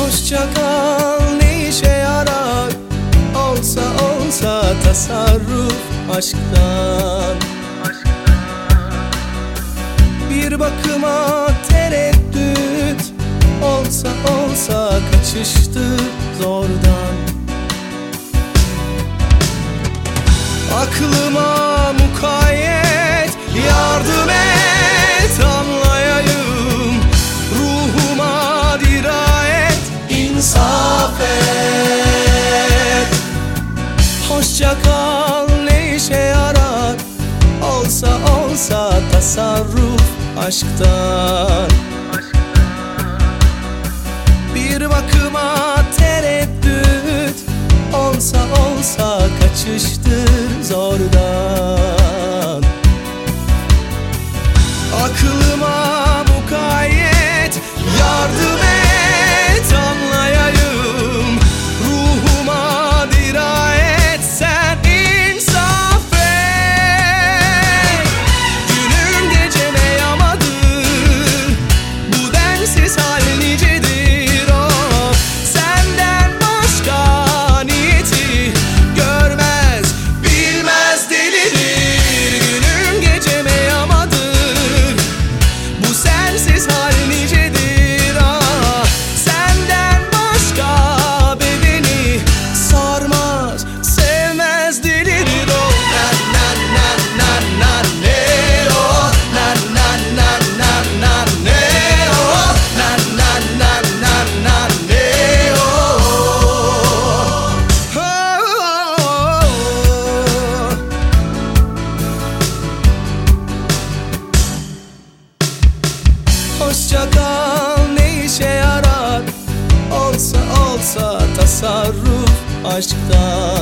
Hoşça kal ne işe yarar? Olsa olsa tasarruf aşktan. Bir bakıma tereddüt, olsa olsa kaçıştır zordan. Aklıma mukayyet, yardım et anlayayım. Ruhuma dirayet, insaf et. Hoşça kal ne işe yarar? Olsa olsa tasarruf aşktan. Bir bakıma tereddüt, olsa olsa kaçıştır zordan. Aklıma mukayyet, yardım et anlayayım. Ruhuma dirayet, sen insaf et. Günüm geceme yamadır, bu densiz hal nicedir o. Senden başka niyeti görmez, bilmez, delirir. Günüm geceme yamadır, bu sensiz hal nicedir ah. Senden başka bedeni sarmaz, sevmez, delirir o. Na na na na na ne o, na na na na na ne o, na na na na na ne o. Hoşça kal ne işe yarar? Olsa olsa tasarruf aşktan.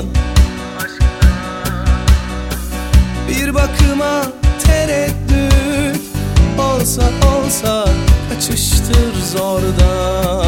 Bir bakıma tereddüt, olsa olsa kaçıştır zordan.